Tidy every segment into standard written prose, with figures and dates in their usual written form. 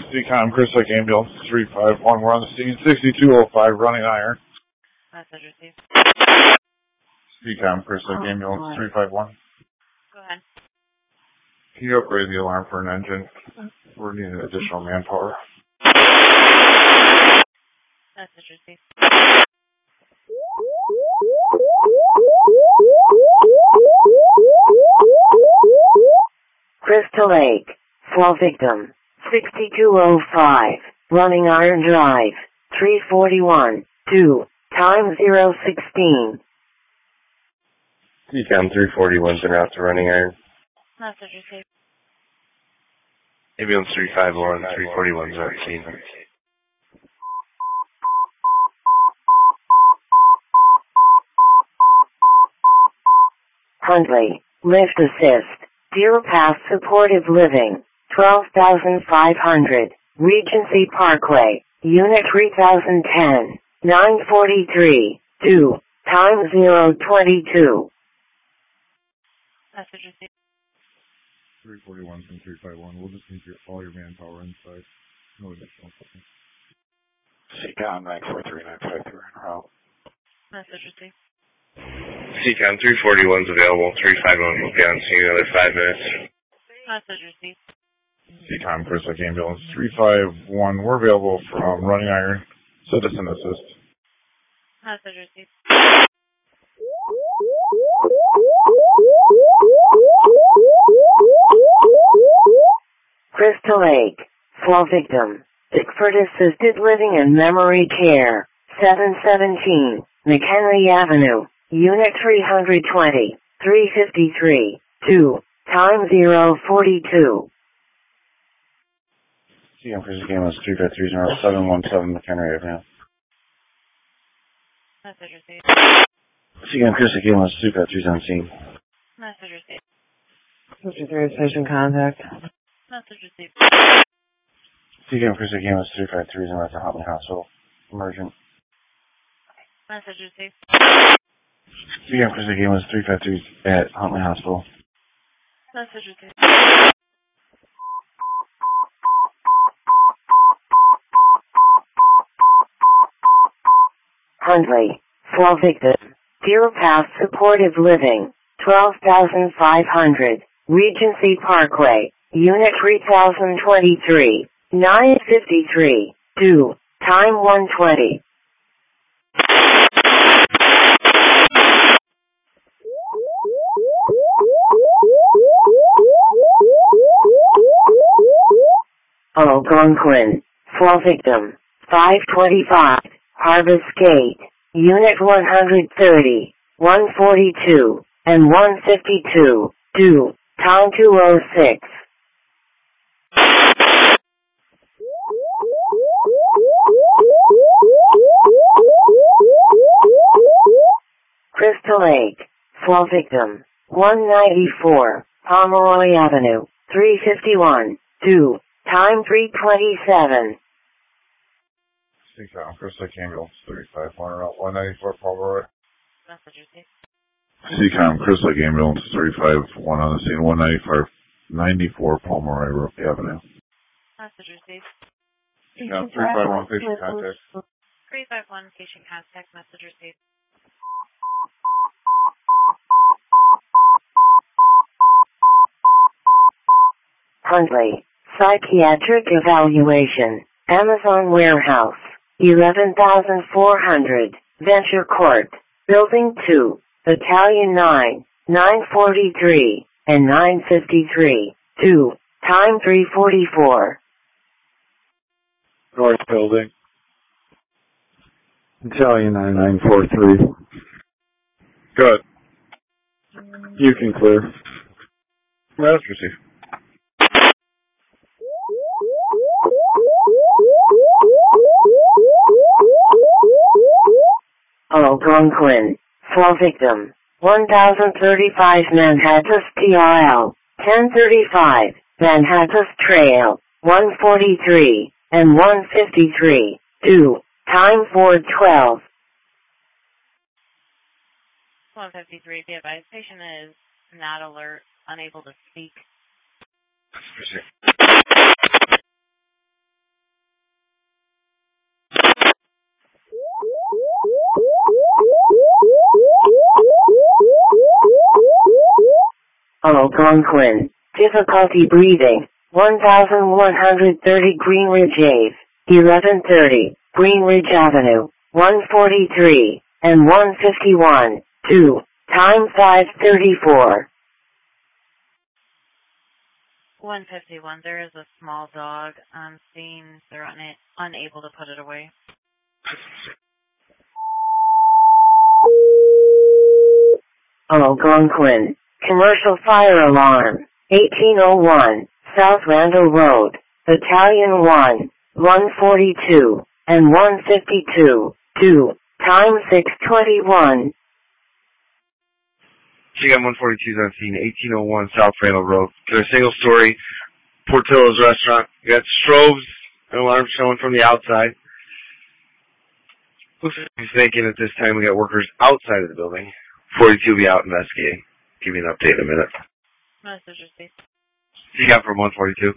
CCOM, Chris Lake Ambulance 351. We're on the scene, 6205, running iron. Message received. CCOM, Chris Lake Ambulance 351. Go ahead. Can you upgrade the alarm for an engine? We're needing additional manpower. Message received. Crystal Lake, fall victim, 6205, running iron drive, 341, 2, time 016. CCOM 341's en route to running iron. Message received. Ambulance 351, 341's on scene. Huntley, lift assist, Deer Path Supportive Living, 12,500, Regency Parkway, Unit 3010, 943, 2, time 022. Message received. 341 from 351. We'll just need all your manpower inside. No additional equipment. CCOM 943-953 en route. Message received. CCOM 341's available. 351 will be on scene in another 5 minutes. Message received. CCOM, Chris Lake Ambulance 351. We're available from running iron. Citizen assist. Message received. Crystal Lake, fall victim, Bickford Assisted Living and Memory Care, 717, McHenry Avenue, Unit 320, 353, 2, time 042. CCOM, Chris Lake Ambulance 353 717 McHenry Avenue. Message received. CCOM, Chris Lake Ambulance 353 on scene. Message received. 53 station contact. Message received. CCOM, Chris Lake Ambulance 353 is en route to Huntley Hospital. Emergent. Message received. CCOM, Chris Lake Ambulance 353 at Huntley Hospital. Message received. Huntley, fall victim, Deer Path Supportive Living, 12,500, Regency Parkway, Unit 3023, 953, 2, time 120. Algonquin, fall victim, 525, Harvest Gate, Unit 130, 142, and 152, 2, time 206. Crystal Lake, fall victim, 194, Pomeroy Avenue, 351, 2, time 327. CCOM, Chris Lake Ambulance 351 route 194 Pomeroy. Message received. CCOM, Chris Lake Ambulance 351 on the scene, 194 Pomeroy Avenue. Message received. CCOM 351 patient contact. 351 patient contact. Message received. Huntley, psychiatric evaluation, Amazon Warehouse, 11,400, Venture Court, Building 2, Battalion 9, 943, and 953, 2, time 344. North Building. Battalion 9943. Good. You can clear. That's received. Algonquin, fall victim, 1035 Manhattan TRL, 1035, Manhattan Trail, 143, and 153, 2, time 412. 153, be advised, patient is not alert, unable to speak. Algonquin. Difficulty breathing. 1130 Greenridge Ave. 1130 Greenridge Avenue. 143 and 151. 2. Time 5:34. 151. There is a small dog on scene. They're unable to put it away. Algonquin. Commercial fire alarm. 1801 South Randall Road. Battalion 1, 142 and 152. 2. Time 6:21. CCOM 142 is on scene, 1801 South Randall Road. There's a single-story Portillo's restaurant. You got strobes and alarms showing from the outside. Looks like he's thinking at this time we got workers outside of the building. 42 will be out investigating. Give you an update in a minute. Message received. CCOM from 142.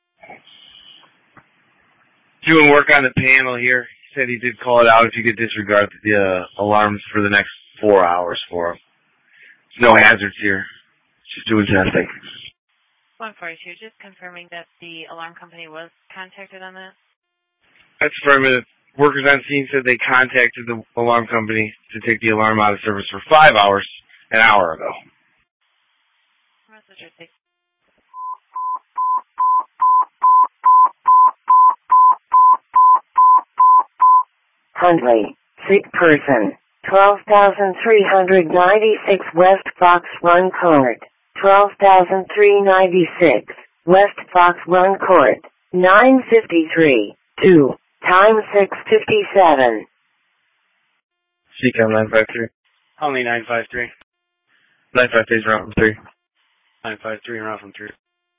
Doing work on the panel here. He said he did call it out if you could disregard the alarms for the next 4 hours for him. No hazards here. Just doing testing. 142, just confirming that the alarm company was contacted on that. That's affirmative. Workers on scene said they contacted the alarm company to take the alarm out of service for 5 hours an hour ago. Message received. Hundley. Sick person. 12,396 West Fox Run Court. 12,396 West Fox Run Court. 9:53. 2. Time 6:57. CCOM 953. Only 953. 953 is route from 3. 953 and route from 3.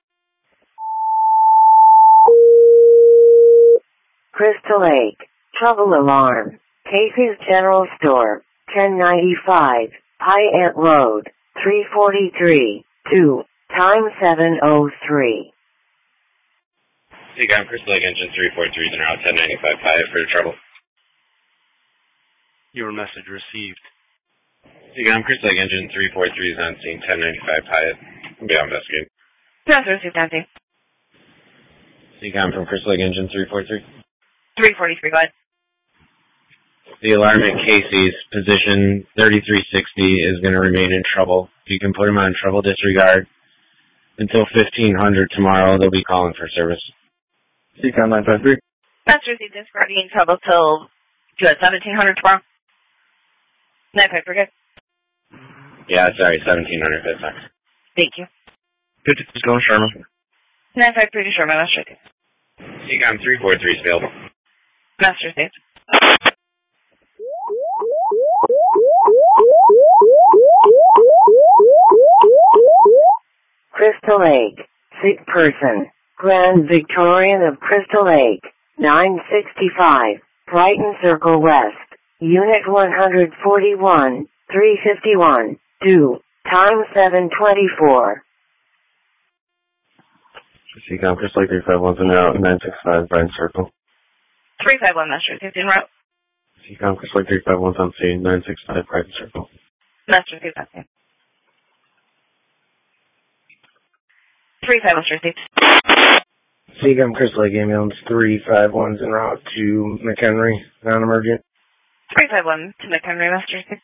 Crystal Lake. Trouble alarm. Casey's General Store. 1095 High-Ant Road. 343. 2. Time 7:03. CCOM Crystal Lake Engine 343 is en route 1095 High-Ant for trouble. Your message received. CCOM Crystal Lake Engine 343 is on scene 1095 High-Ant. We'll be out investigating. Message received, Nancy. CCOM from Crystal Lake Engine 343. 343, go ahead. The alarm at Casey's, position 3360, is going to remain in trouble. You can put him on trouble disregard until 1500 tomorrow. They'll be calling for service. CCOM 953. Message received, disregarding trouble till 1700 tomorrow. 953, good. Yeah, sorry, 1700, that's fine. Thank you. Good to just go, Sherman. 953 to Sherman, message received. CCOM 343 is available. Message received. Crystal Lake. Sick person. Grand Victorian of Crystal Lake. 965 Brighton Circle West. Unit 141. 351. 2. Time 7:24. CCOM Crystal Lake 351's en route 965 Brighton Circle. 351, message received, en route. CCOM Crystal Lake 351's on scene 965 Brighton Circle. Message received, Nancy. 35, message received. CCOM Crystal Lake Ambulance 351's en route to McHenry, non-emergent. 351 to McHenry, message received.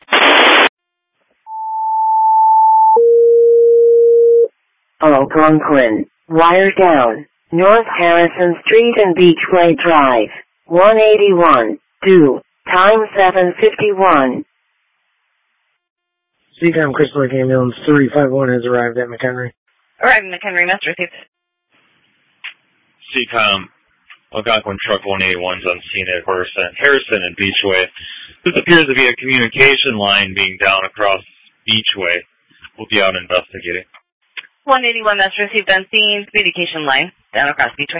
Algonquin. Wire down. North Harrison Street and Beachway Drive. 181. 2. Time 7:51. CCOM Crystal Lake Ambulance 351 has arrived at McHenry. Arriving McHenry, message received. CCOM Algonquin Truck 181's on scene at Harrison and Beachway. This appears to be a communication line being down across Beachway. We'll be out investigating. 181, message received on scene, communication line, down across Beachway.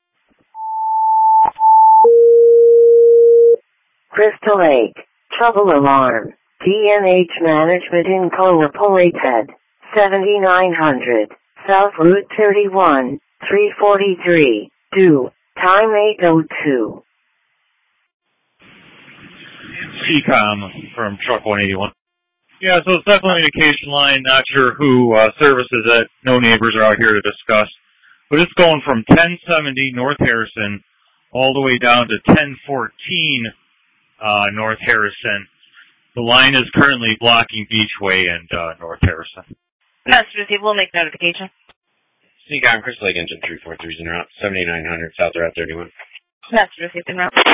Crystal Lake. Trouble alarm. DNH Management Inco reports at 7900 South Route 31, 343. 2. Time 8:02. CCOM from Truck 181. Yeah, so it's definitely an indication line. Not sure who services it. No neighbors are out here to discuss. But it's going from 1070 North Harrison all the way down to 1014 North Harrison. The line is currently blocking Beachway and North Harrison. Master receive, we'll make notification. Seacom, Crystal Lake Engine 343 is en route, 7900 South Route 31. Master receive en route.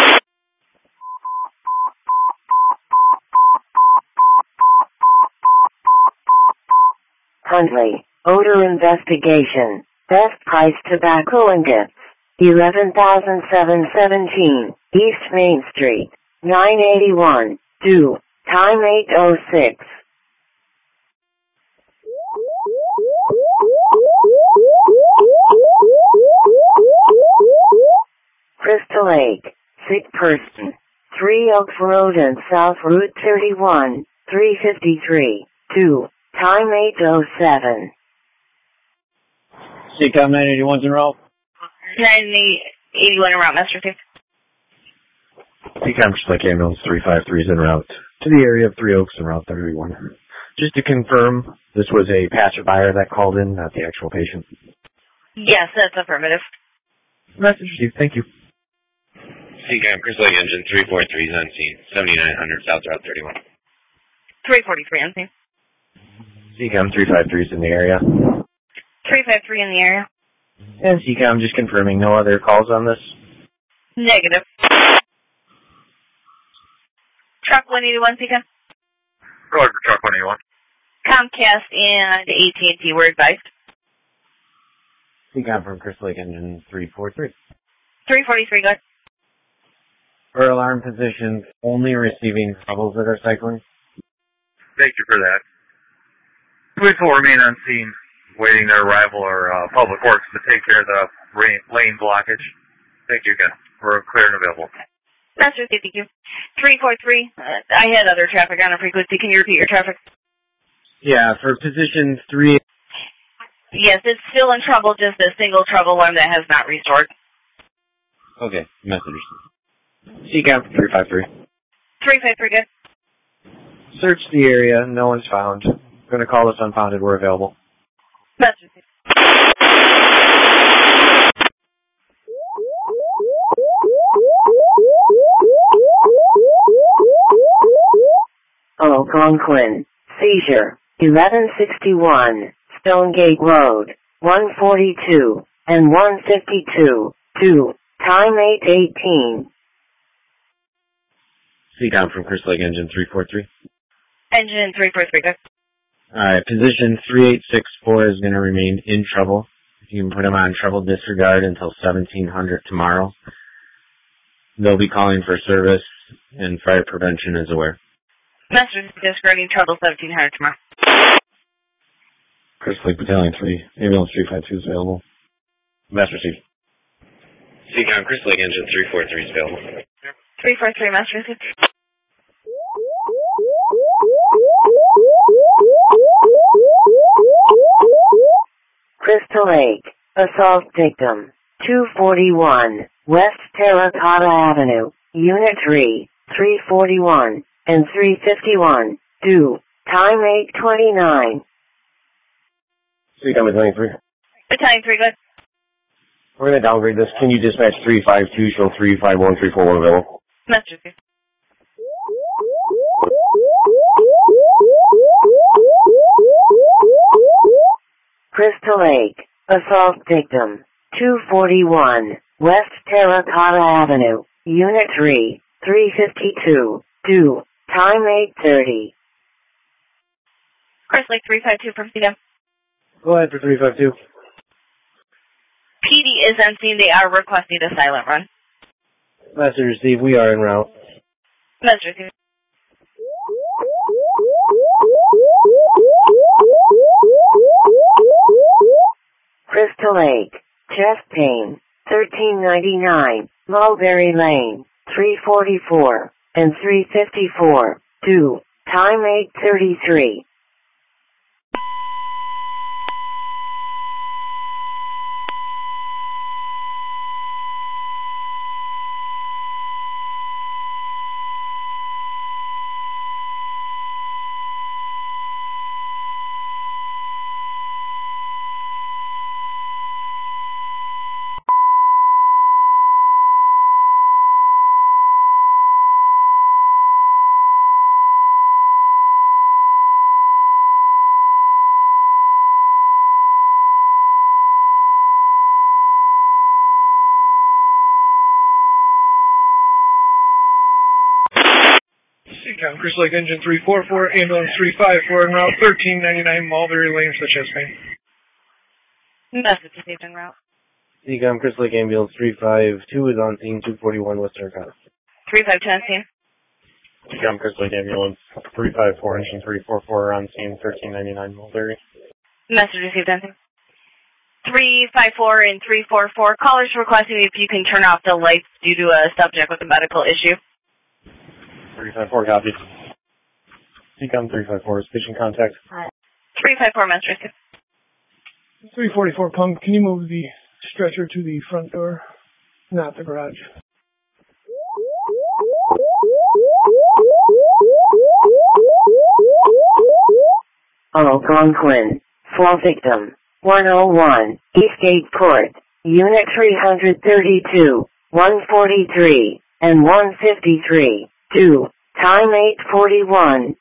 Huntley, odor investigation. Best price tobacco and gifts. 11,717 East Main Street. 981. Due. Time 8:06. Crystal Lake. Sick person. 3 Oaks Road and South Route 31. 353. 2. Time 8:07. Seacom 981's en route. 981 en route, Master receive. Seacom Crystal Lake Ambulance 353 is en route to the area of 3 Oaks and Route 31. Just to confirm, this was a passerby that called in, not the actual patient. Yes, that's affirmative. Message received. Thank you. Seacom, Crystal Lake Engine 343 is on scene, 7900 South Route 31. 343 on scene. Seacom 353 is in the area. 353 in the area. And Seacom just confirming no other calls on this. Negative. Truck 181, Seacom. Go ahead for truck 181. Comcast and AT&T were advised. Seacom from Crystal Lake Engine 343. 343, good. For alarm positions, only receiving troubles that are cycling. Thank you for that. Police will remain on scene, waiting their arrival or Public Works to take care of the lane blockage. Thank you again. We're clear and available. Master, thank you. 343, I had other traffic on a frequency. Can you repeat your traffic? Yeah, for position 3. Yes, it's still in trouble, just a single trouble alarm that has not restored. Okay, message. Seacom 353. 353, good. Search the area. No one's found. Going to call us unfounded. We're available. Master, Algonquin. Seizure. 1161. Stonegate Road. 142 and 152. 2. Time 8:18. Seacom from Crystal Lake Engine 343. Engine 343, good. Alright, position 3864 is going to remain in trouble. You can put them on trouble disregard until 1700 tomorrow. They'll be calling for service, and fire prevention is aware. Master, disregarding trouble 1700 tomorrow. Crystal Lake Battalion 3. Ambulance 352 is available. Master received. Seacom, Crystal Lake Engine 343 is available. 343, Master received. Crystal Lake. Assault victim. 241. West Terracotta Avenue. Unit 3. 341 and 351. Due. Time 8:29. Seacom Battalion 3. Battalion 3, good. We're going to downgrade this. Can you dispatch 352, show 351, 341 available? Master received. Crystal Lake. Assault victim. 241. West Terracotta Avenue. Unit 3. 352. Due. Time 8:30. Crystal Lake 352 from CDM. Go ahead for 352. PD is on scene. They are requesting a silent run. Master received. We are en route. Master received. Crystal Lake. Chest pain. 1399. Mulberry Lane. 344 and 354. Due. Time 8:33. CCOM, Crystal Lake Engine 344, ambulance 354, en route 1399 Mulberry Lane, Suchesne. Message received en route. CCOM, Crystal Lake Ambulance 352 is on scene, 241 Western Coast. 352 on scene. CCOM, Crystal Lake Ambulance 354, engine 344 on scene, 1399 Mulberry. Message received on scene. 354 and 344. Callers requesting if you can turn off the lights due to a subject with a medical issue. 354, copy. CCOM 354, station contact. 354, message received. 344 pump, can you move the stretcher to the front door, not the garage? Algonquin, fall victim, 101, Eastgate Court, Unit 332, 143, and 153, 2, time 8:41.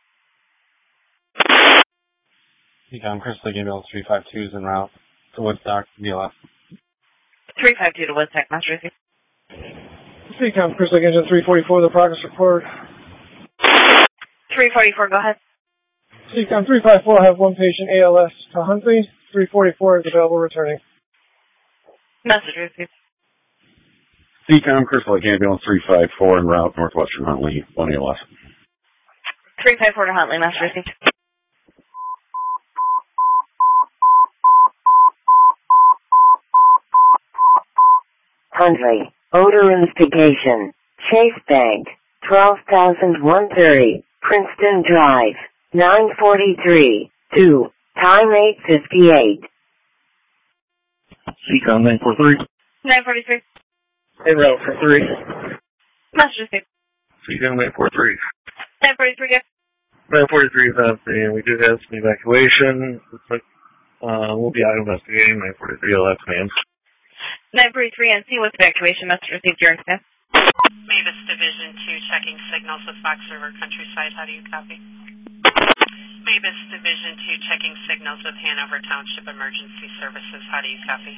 CCOM, Crystal Lake Ambulance 352 is en route to Woodstock, BLS. 352 to Woodstock, message received. CCOM, Crystal Lake Engine 344, the progress report. 344, go ahead. CCOM 354, I have one patient ALS to Huntley. 344 is available returning. Message received. CCOM, Crystal Lake Ambulance 354 en route Northwestern Huntley, 1 ALS. 354 to Huntley, message received. Huntley, odor investigation, Chase Bank, 12,130, Princeton Drive, 943, 2, time 8:58. CCOM 943. 943. En route for 3. Message received. CCOM 943. 943, go. 943 is on scene. We did have some evacuation. Looks like we'll be out investigating. 943 LF man. 943 NC with evacuation, message received during scan. Mavis Division 2 checking signals with Fox River Countryside. How do you copy? Mavis Division 2 checking signals with Hanover Township Emergency Services. How do you copy?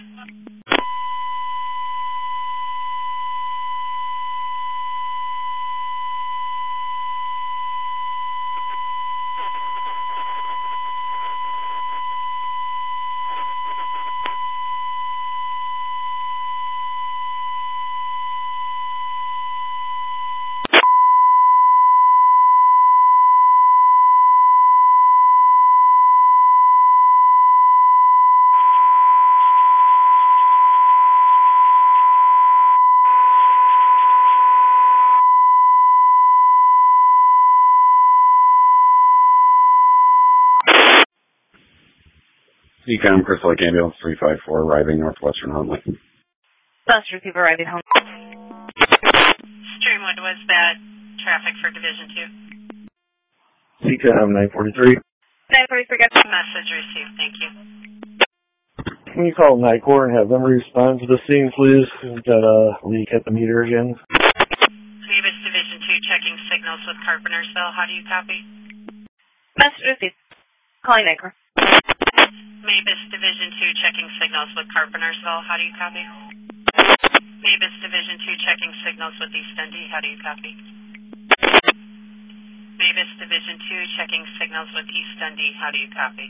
CCOM, Crystal Lake Ambulance 354 arriving Northwestern Huntley. Message received arriving home. Streamwood, was that traffic for Division 2? CCOM 943. 943, got message received. Thank you. Can you call NICOR and have them respond to the scene, please? We've got a leak at the meter again. Mavis Division 2 checking signals with Carpentersville. How do you copy? Message received. Calling NICOR. Mavis Division 2 checking signals with Carpentersville. How do you copy? Mavis Division 2 checking signals with East Dundee. How do you copy? Mavis Division 2 checking signals with East Dundee. How do you copy?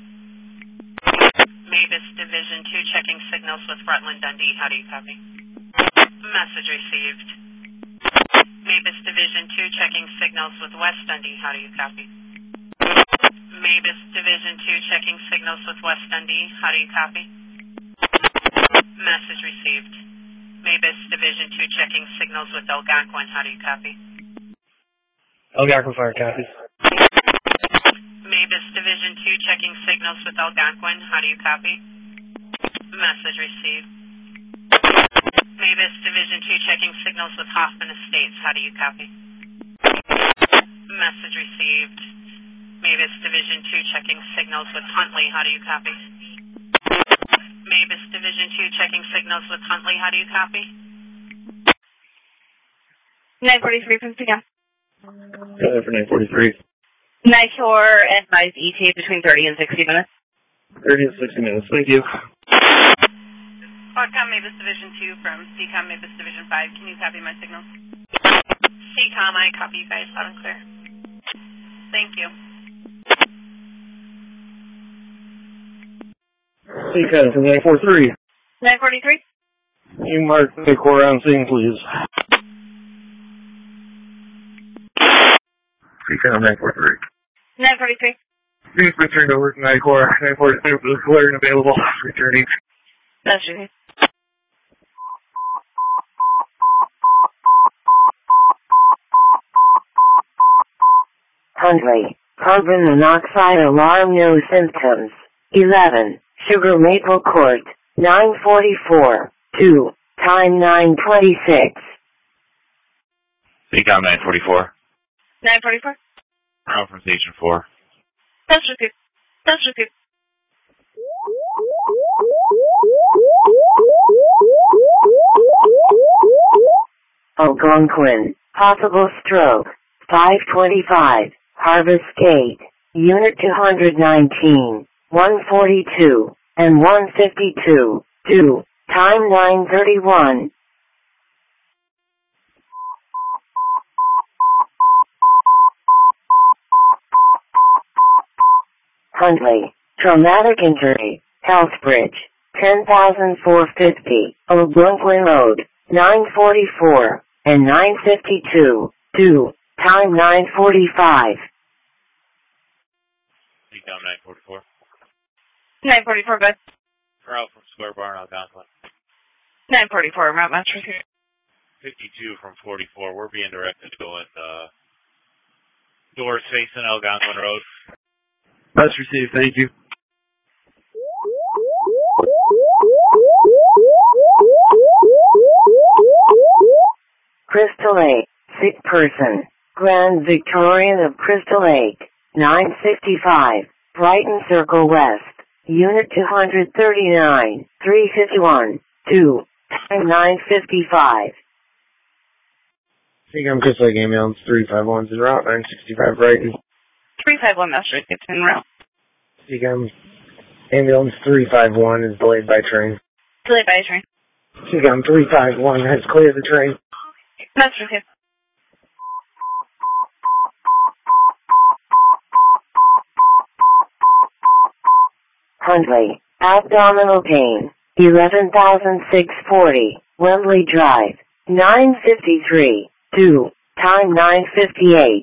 Mavis Division 2 checking signals with Rutland Dundee. How do you copy? Message received. Mavis Division 2 checking signals with West Dundee. How do you copy? Mavis Division 2 checking signals with West Dundee. How do you copy? Message received. Mavis Division 2 checking signals with Algonquin. How do you copy? Algonquin fire copies. Mavis Division 2 checking signals with Algonquin. How do you copy? Message received. Mavis Division 2 checking signals with Hoffman Estates. How do you copy? Message received. Mavis Division 2 checking signals with Huntley. How do you copy? Mavis Division 2 checking signals with Huntley. How do you copy? 943 from CCOM. For 943. NICOR advise ETA between 30 and 60 minutes. 30 and 60 minutes. Thank you. Quadcom Mavis Division 2 from CCOM Mavis Division 5. Can you copy my signals? CCOM, I copy you guys loud and clear. Thank you. Seacon from 943. 943? You mark Nicor on scene, please. Seacon 943. 943. Please return over to Nicor. 942 is clear and available. Returning. That's okay. Huntley, carbon monoxide alarm, no symptoms. 11, Sugar Maple Court, 944, 2, time 9:26. Seacom 944. 944? Out from Station 4. That's okay. That's okay. Algonquin, possible stroke, 525, Harvest Gate, Unit 219, 142, and 152, 2, time 9:31. Huntley, traumatic injury, Housebridge, 10,450, Algonquin Road, 944, and 952, 2, time 9:45. Seacom 944. 944, bud. We're out from Square Barn, Algonquin. 944, Mount Massachusetts. 52 from 44. We're being directed to go at doors facing Algonquin Road. That's received. Thank you. Crystal Lake, sick person, Grand Victorian of Crystal Lake, 965, Brighton Circle West, Unit 239, 351, 2, time 9:55. Seacom Crystal Lake ambulance 351's en route, 965 Brighton. 351 Massachusetts en route. Seacom ambulance 351 is delayed by train. Delayed by train. Seacom 351 has cleared the train. That's okay. Huntley, abdominal pain, 11,640, Wembley Drive, 9:53, 2, time 9:58.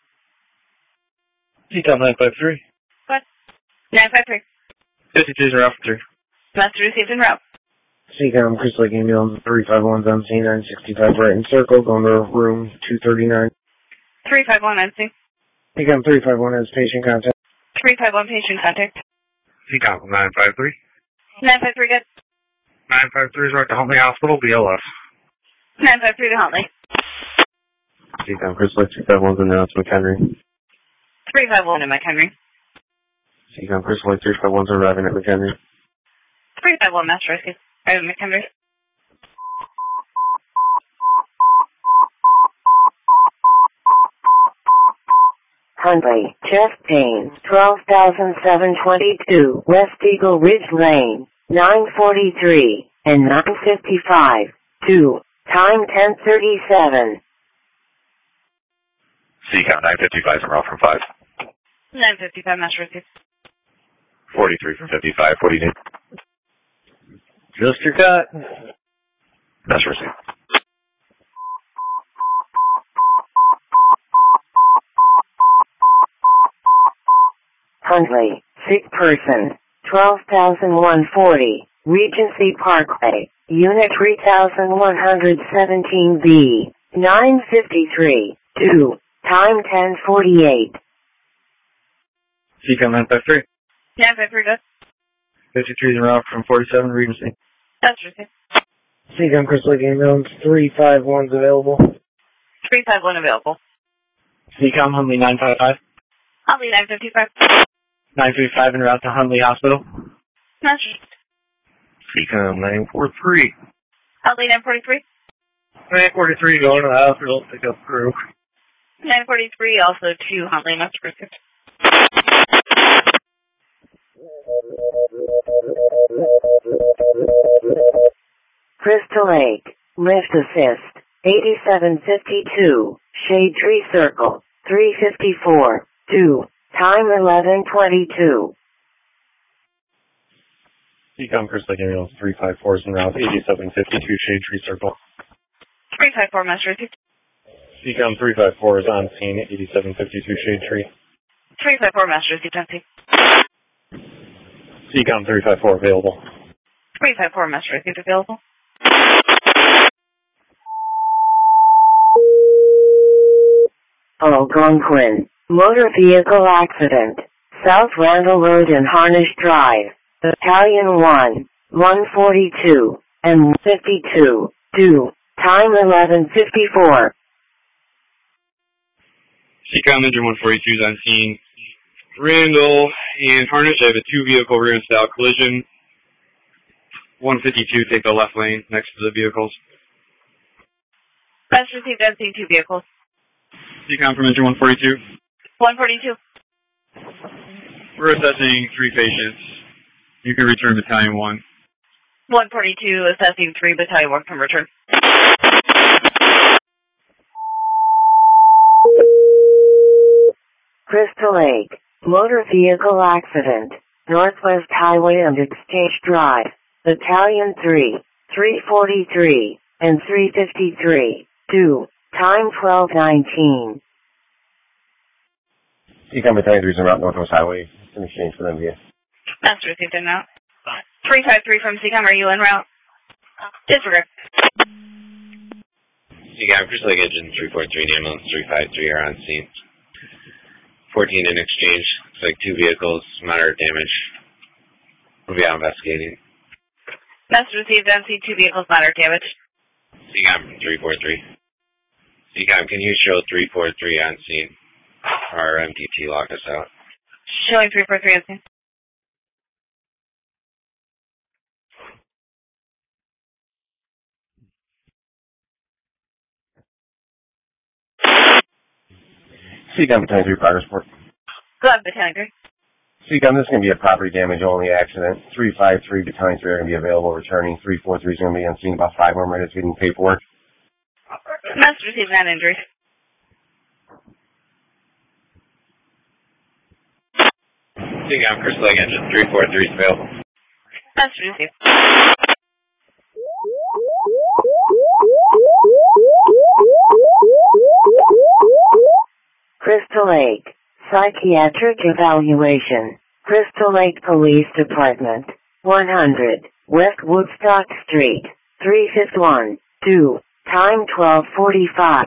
Seacom 953. What? 953. 52's are out for 3. Master received en route. Seacom Crystal Lake ambulance 351's on scene, 965 Brighton Circle, going to room 239. 351 on scene. Seacom 351 has patient contact. 351 patient contact. Seacom 953. 953 good. 953 is right to Huntley Hospital, BLS. 953 to Huntley. Seacom Crystal Lake 351's in route to McHenry. 351 in McHenry. Seacom Crystal Lake 351's arriving at McHenry. 351 Master Rescue. Arriving at McHenry. Huntley, chest pain, 12,722, West Eagle Ridge Lane, 9:43, and 9:55, 2, time 10:37. Seacom 955 from route from 5. 955 Master Rescue. 43 from 55. What do you need? Just your cut. That's received. Huntley, sick person, 12,140, Regency Parkway, Unit 3117B, 9:53, 2, time 10:48. Seacom 953. 953 good. 53's en route from 47 Regency. That's received. Seacom Crystal Lake ambulance 351's available. 351 available. Seacom Huntley 955. Huntley 955. 935 en route to Huntley Hospital. That's received. Seacom 943. Huntley 943. 943 going to the hospital to pick up crew. 943 also to Huntley Master Rescue. Crystal Lake, lift assist, 8752, Shade Tree Circle, 354, 2. Time 11:22. Seacom Chris Lake Ambulance 354 is en route 8752 Shade Tree Circle. 354, message received. Seacom 354 is on scene 8752 Shade Tree. 354, message received, on scene. Seacom 354 available. 354, message received, available. Algonquin. Motor vehicle accident. South Randall Road and Harnish Drive. Battalion 1, 142, and 52, due. Time 11:54. Seacom Engine 142 is on scene. Randall and Harnish, I have a two-vehicle rear-and-style collision. 152, take the left lane next to the vehicles. Message received, on scene, 2 vehicles. Seacom from Engine 142. 142. We're assessing 3 patients. You can return Battalion 1. 142, assessing 3, Battalion 1 can return. Crystal Lake. Motor vehicle accident. Northwest Highway and Exchange Drive. Battalion 3, 343, and 353, due. Time 12:19. Seacom Battalion 3 is en route Northwest Highway. It's in exchange for them via. Message received, in route. 353 from Seacom, are you en route? Disregard. Seacom Chris Lake Engine 343 and Ambulance 353 are on scene. 14 in exchange. Looks like 2 vehicles, moderate damage. We'll be out investigating. Message received, on scene, 2 vehicles, moderate damage. Seacom 343. Seacom, can you show 343 on scene? Our MTT locked us out. Showing 343 on scene. Seacom Battalion 3 progress report. Go ahead, Battalion 3. Seacom, this is going to be a property damage only accident. 353 Battalion 3 are going to be available returning. 343 is going to be on scene about 5 more minutes getting paperwork. Message received, 9 injuries. Seacom Chris Lake Engine 343 is available. Message received. Crystal Lake. Psychiatric evaluation. Crystal Lake Police Department. 100. West Woodstock Street. 351. Due. Time 12:45.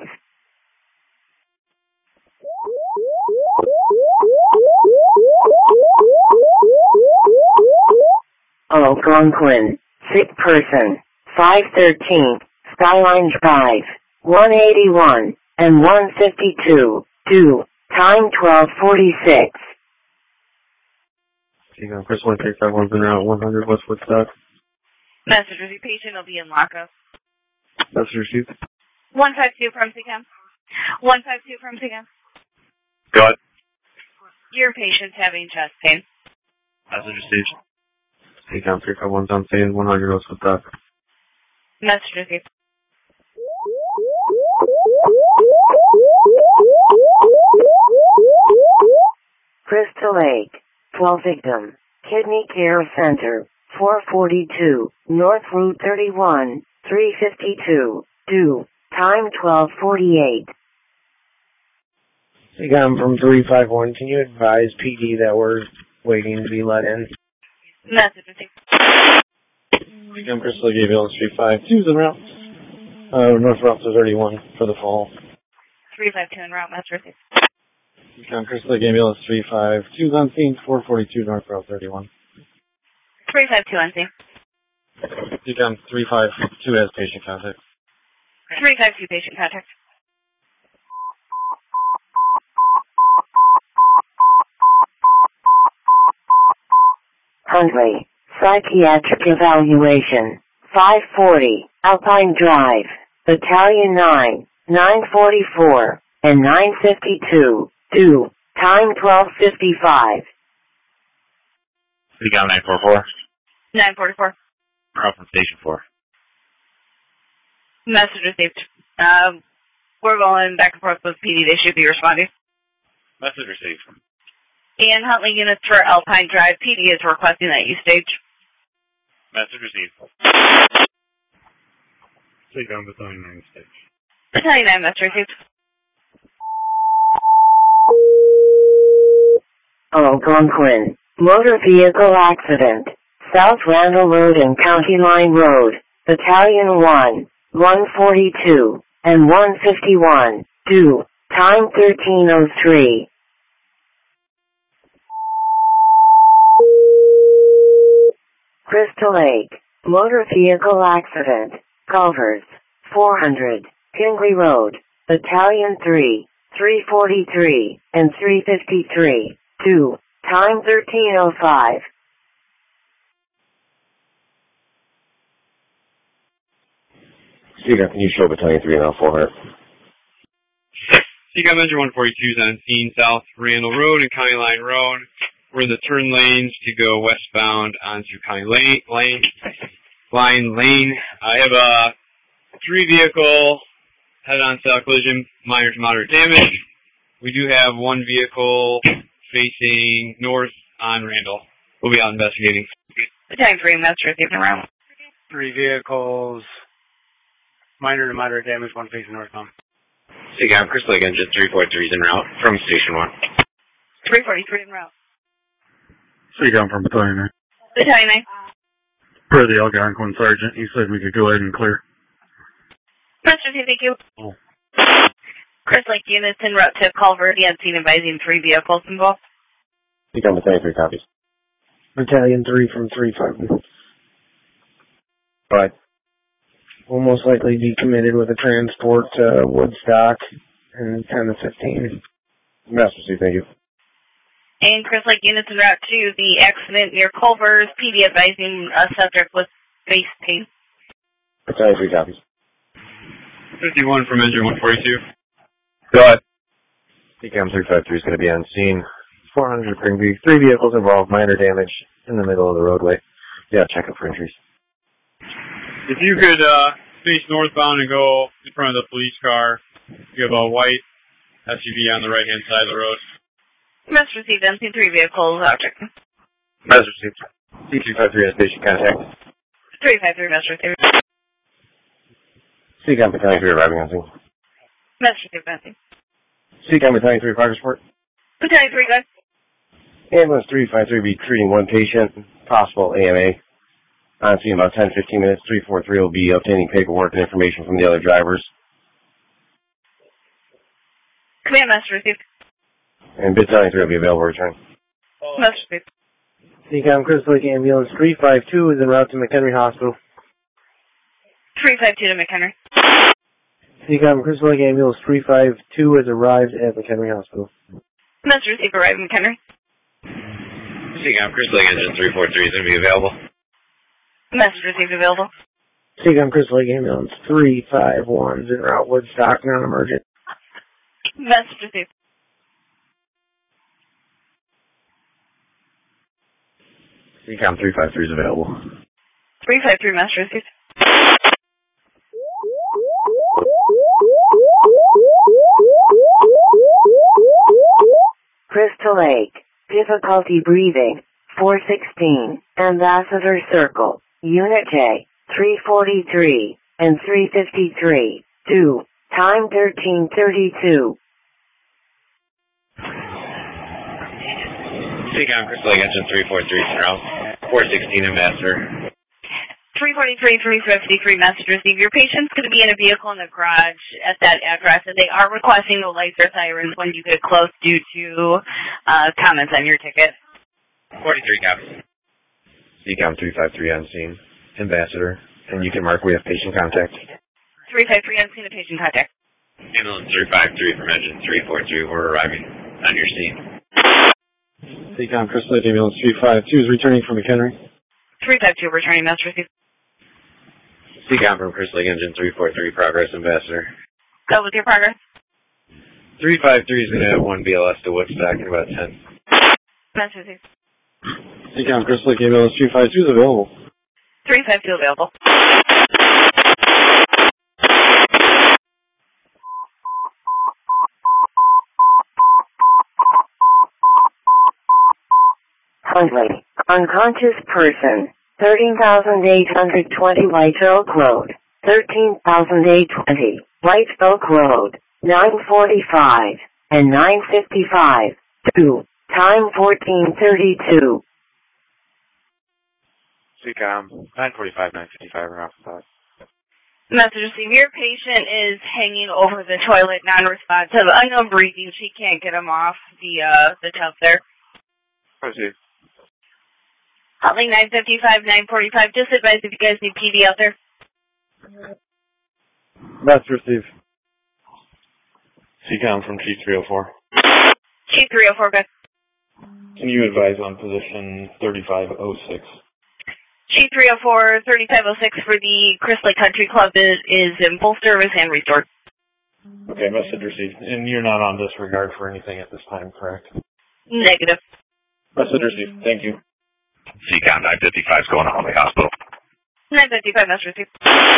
Algonquin. Sick person. 513. Skyline Drive. 181 and 152. Due. Time 12:46. Seacom Chris 1351 en route 100 West Woodstock. Message received, patient will be in lockup. Message received. 152 from Seacom. 152 from Seacom. Go ahead. Your patient's having chest pain. Message received. Seacom 351's on scene 100 West Woodstock. Message received. Crystal Lake. 12 victim. Kidney Care Center. 442. North Route 31. 352. Due. Time 12:48. Seacom from 351, can you advise PD that we're waiting to be let in? Message received. Seacom Chris Lake Ambulance 352 is en route. North Route 31 for the fall. 352 en route, message received. Seacom Chris Lake Ambulance 352 is on scene 442 North Route 31. 352 on scene. Seacom 352 has patient contact. 352 patient contact. Huntley. Psychiatric evaluation. 540. Alpine Drive. Battalion 9. 944. And 952. Due. Time 12:55. Seacom 944. 944. We're out from Station 4. Message received. We're going back and forth with PD. They should be responding. Message received. And Huntley units for Alpine Drive, PD is requesting that you stage. Message received. Seacom Battalion 9 stage. Battalion 9, message received. Algonquin. Motor vehicle accident. South Randall Road and County Line Road. Battalion 1, 142, and 151. Due. Time 13:03. Crystal Lake. Motor vehicle accident. Culvers. 400. Kingley Road. Battalion 3, 343, and 353. Due. Time 13:05. Seacom, can you show Battalion 3 and L400? Seacom Engine 142 is on scene, South Randall Road and County Line Road. We're in the turn lanes to go westbound onto County Line Lane. I have a 3-vehicle head-on style collision, minor to moderate damage. We do have 1 vehicle facing north on Randall. We'll be out investigating. Battalion 3, message received around. 3 vehicles, minor to moderate damage, 1 facing northbound. Seacom, Crystal Lake Engine 343 is en route from Station 1. 343 en route. Seacom from Battalion 9. Battalion 9. Per the Algonquin Sergeant, he said we could go ahead and clear. Message received, thank you. Oh. Crystal Lake units en route to Culver, the unseen advising 3 vehicles involved. Seacom Battalion 3 copies. Battalion 3 from 350. But Will most likely be committed with a transport to Woodstock in 10 to 15. Master, thank you. And Crystal Lake units en route to the accident near Culver's, PD advising a subject with face pain. Battalion 3 copies. 51 from Engine 142. Go ahead. Seacom 353 is going to be on scene. 400 Springview. 3 vehicles involved. Minor damage in the middle of the roadway. Yeah, check up for injuries. If you could face northbound and go in front of the police car, you have a white SUV on the right-hand side of the road. Message received, MC 3 vehicles, object. Message received. C353 has station contact. 353, message received. Seacom Battalion 3 arriving on scene. Message received, MC. Seacom Battalion 3 progress report. Battalion 3, guys. Ambulance 353 be treating 1 patient, possible AMA. On scene about 10-15 minutes. 343 will be obtaining paperwork and information from the other drivers. Command message received. And Battalion 3 will be available to return. Message received. Seacom Crystal Lake Ambulance 352 is en route to McHenry Hospital. 352 to McHenry. Seacom Crystal Lake Ambulance 352 has arrived at McHenry Hospital. Message received, arriving McHenry. Seacom Crystal Lake Engine 343 is going to be available. Message received, available. Seacom Crystal Lake Ambulance 351 is en route Woodstock, non-emergent. Message received. Seacom 353 is available. 353, message received. Crystal Lake. Difficulty breathing. 416. Ambassador Circle. Unit J. 343 and 353. Due. Time 13:32. Seacom Crystal Lake Engine 343 is en route. 416 Ambassador. 343, 353, message received. Your patient's going to be in a vehicle in the garage at that address, and they are requesting the lights or sirens when you get close due to comments on your ticket. 43 copies. Seacom 353 on scene. Ambassador. And you can mark we have patient contact. 353 on scene of patient contact. Ambulance 353 from Engine 343. We're arriving on your scene. Seacom Crystal Lake Ambulance 352 is returning from McHenry. 352 returning, message received. Seacom from Crystal Lake Engine 343 progress, Ambassador. Go with your progress. 353 is going to have 1 BLS to Woodstock in about 10. Message received. Seacom Crystal Lake Ambulance 352 is available. 352 available. Huntley, unconscious person, 13,820 White Oak Road, 13,820 White Oak Road, 9:45 and 9:55, 2, time 14:32. CCOM, 9:45, 9:55, around 5. Message received. Your patient is hanging over the toilet, non-responsive, unknown breathing. She can't get him off the tub there. Proceed. Hotline 955, 945. Just advise if you guys need PD out there. Message received. CCOM from Chief 304. Chief 304, guys. Can you advise on position 3506? Chief 304, 3506 for the Crystal Lake Country Club is in full service and restored. Okay, message received. And you're not on disregard for anything at this time, correct? Negative. Message received. Thank you. CCOM 955 is going to Huntley Hospital. 955, message received.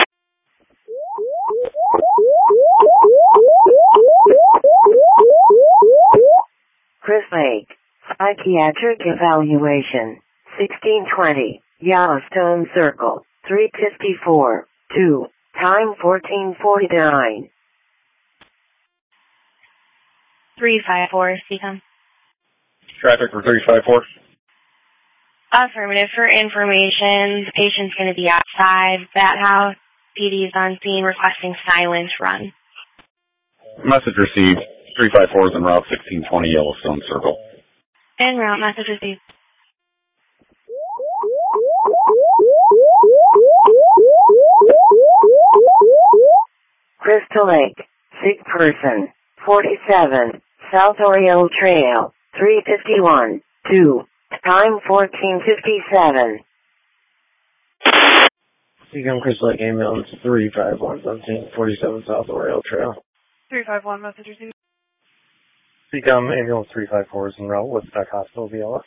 Crystal Lake, psychiatric evaluation, 1620. Yellowstone Circle, 354, 2, time 14:49. 354, CCOM. Traffic for 354. Affirmative. For information, the patient's going to be outside that house. PD is on scene requesting silence run. Message received. 354 is en route 1620 Yellowstone Circle. En route, message received. Crystal Lake, sick person, 47, South Oriole Trail, 351, 2, time 14:57. CCOM Crystal Lake ambulance 351, 47 South Oriole Trail. 351, message received. CCOM ambulance 354 is en route Woodstock Hospital, VLS.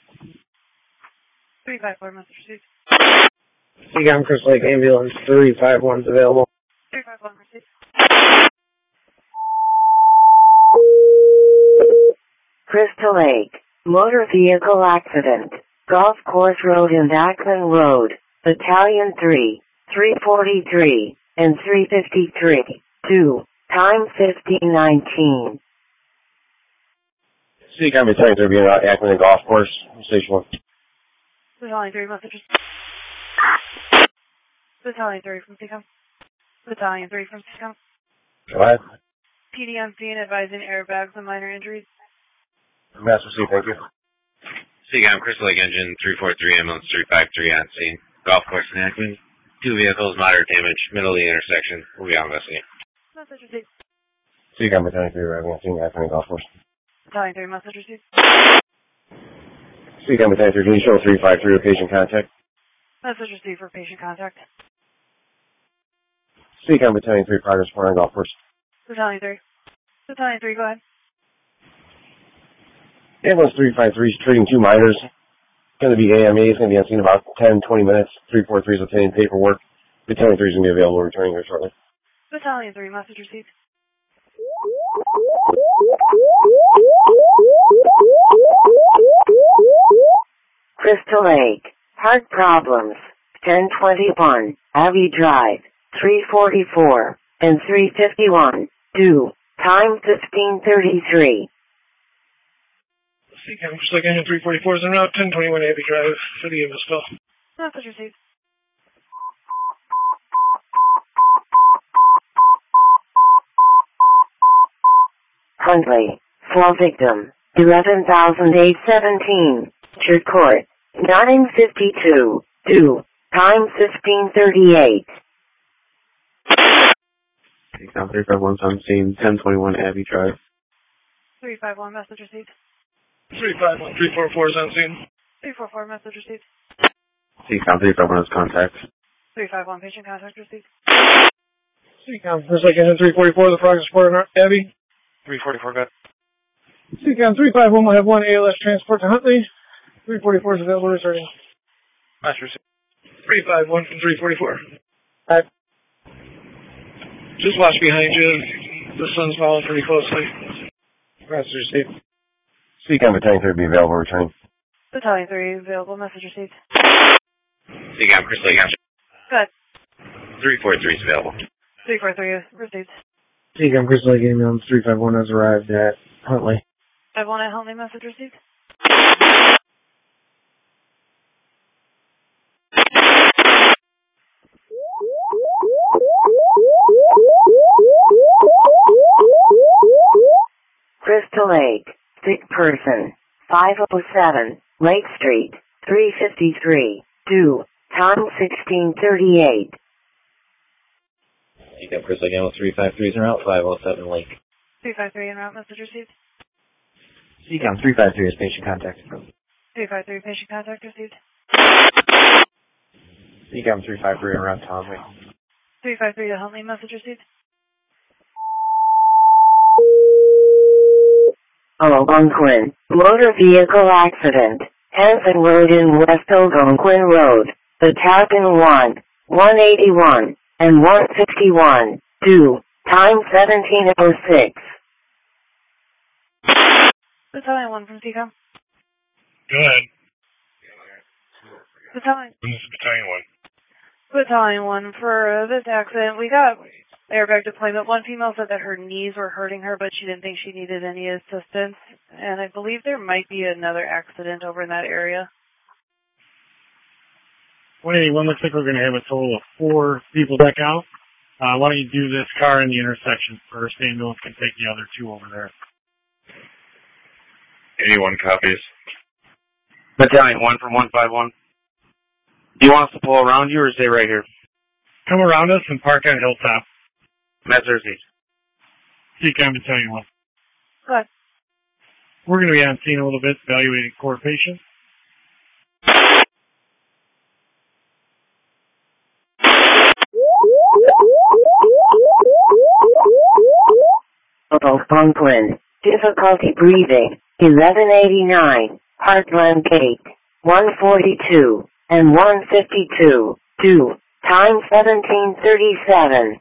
354, message received. CCOM Crystal Lake ambulance 351 is available. 351, received. Crystal Lake, motor vehicle accident, Golf Course Road and Ackman Road, Battalion 3, 343 and 353, 2, time 15:19. CCOM Battalion 3 being out Ackman and Golf Course, Station 1. Battalion 3, messages. Battalion 3 from CCOM. Battalion 3 from CCOM. Go ahead. PD on scene advising airbags and minor injuries. Master C, thank you. CCOM Crystal Lake Engine 343, ambulance 353 on scene. Golf course in Ackman. 2 vehicles, moderate damage, middle of the intersection. We'll be on investigate. Message received. CCOM Battalion 3 arriving on scene, Ackman and Golf Course. Battalion 3, message received. CCOM Battalion 3, can you show 353 with patient contact? Message received for patient contact. CCOM Battalion 3, progress report on Golf Course. Battalion 3. Battalion 3, go ahead. Ambulance 353 is treating 2 minors. Going to be AMA. It's going to be on scene in about 10-20 minutes. 343 is obtaining paperwork. Battalion 3 is going to be available returning here shortly. Battalion 3, message received. Crystal Lake, heart problems, 1021, Abbey Drive, 344 and 351, 2, time 15:33. CCOM, just like engine 344 is en route 1021 Abbey Drive for the ambulance call. Message received. Huntley, fall victim, 11,817, Church Court, 952, 2, time 15:38. CCOM 351 on scene, 1021 Abbey Drive. 351, message received. 351, 344 is on scene. 344, message received. CCOM 351 has contact. 351, patient contact received. CCOM, just like engine 344, the progress report on Abbey. 344, good. CCOM 351 will have 1 ALS transport to Huntley. 344 is available returning. Master C. 351 from 344. Hi. Just watch behind you. The sun's falling pretty closely. Master C. CCOM Battalion 3 will be available returning. Battalion 3 available. Message received. CCOM, Chris Lake. Go ahead. 343 is available. 343 received. CCOM, Chris Lake, ambulance 351 has arrived at Huntley. 51 at Huntley. Message received. Crystal Lake, sick person, 507, Lake Street, 353, due, time 1638. CCOM, Chris Lake, ambulance 353 is en route, 507 Lake. 353 en route. Message received. CCOM, 353 is patient contact. 353 patient contact received. CCOM, 353 en route to Huntley. 353 to Huntley. Message received. Algonquin, motor vehicle accident, Hanson Road in West Algonquin Road, Battalion 1, 181, and 151, due, time 1706. Battalion 1 from CCOM. Go ahead. Battalion. This is Battalion 1. Battalion 1, for this accident, we got airbag deployment. One female said that her knees were hurting her, but she didn't think she needed any assistance. And I believe there might be another accident over in that area. 181 looks like we're going to have a total of 4 people back out. Why don't you do this car in the intersection first? The ambulance can take the other 2 over there. 81 copies. Battalion 1 from 151. Do you want us to pull around you or stay right here? Come around us and park on Hilltop. Message received. CCOM, Battalion 1. Go ahead. We're going to be on scene a little bit, evaluating core patient. Algonquin, difficulty breathing, 1189, Heartland Gate, 142, and 152, due, time 1737.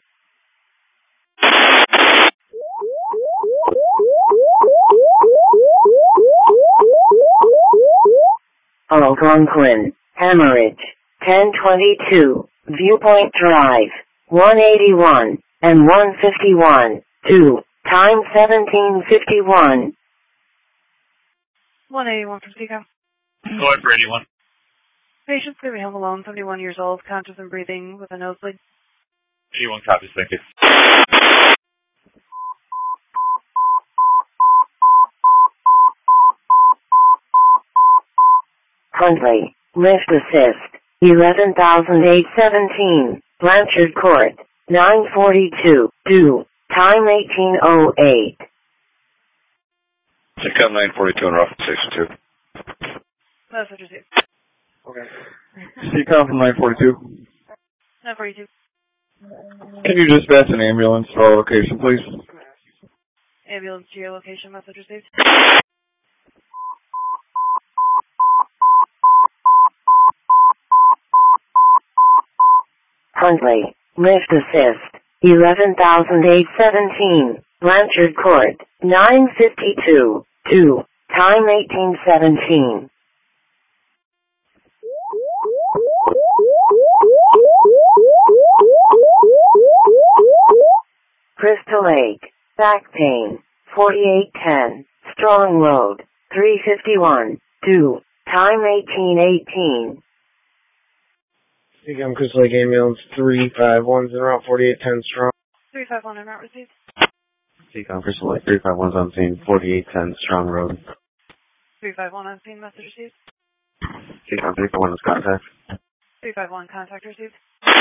Algonquin, hemorrhage, 1022, Viewpoint Drive, 181, and 151, due, time 1751. 181 from CCOM. Go ahead for 81. Patient's going to be home alone, 71 years old, conscious and breathing with a nosebleed. 81 copies, thank you. Huntley, lift assist, 11,817, Blanchard Court, 942, due, time 1808. CCOM 942 and route 62. Message received. Okay. CCOM from 942. 942. Can you dispatch an ambulance to our location, please? Ambulance geolocation. Message received. Huntley, lift assist, 11,817, Blanchard Court, 952, due, time 1817. Crystal Lake, back pain, 4810, Strong Road, 351, due, time 1818. CCOM, Crystal Lake ambulance 351's en route, 4810 Strong. 351 en route received. CCOM, Crystal Lake 351's on scene, 4810 Strong Road. 351 on scene. Message received. CCOM 351 is contact. 351 contact received.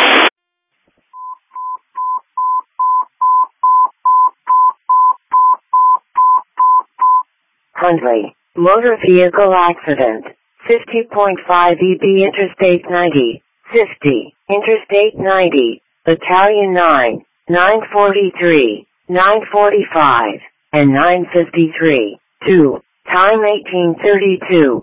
Huntley, motor vehicle accident, 50.5 EB Interstate 90, 50, Interstate 90, Battalion 9, 943, 945, and 953, 2, time 1832.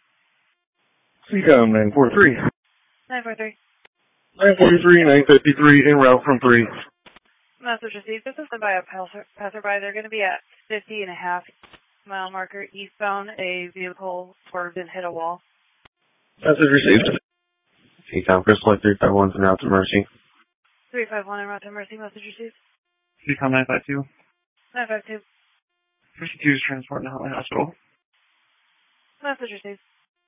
CCOM 943. 943. 943, 953, en route from 3. Message received. This is by a passerby. They're going to be at 50 and a half Mile marker eastbound, a vehicle swerved and hit a wall. Message received. CCOM, Crystal Lake 351's en route to Mercy. 351 en route to Mercy, message received. CCOM 952. 952. 52 is transporting to Holly Hospital. Message received.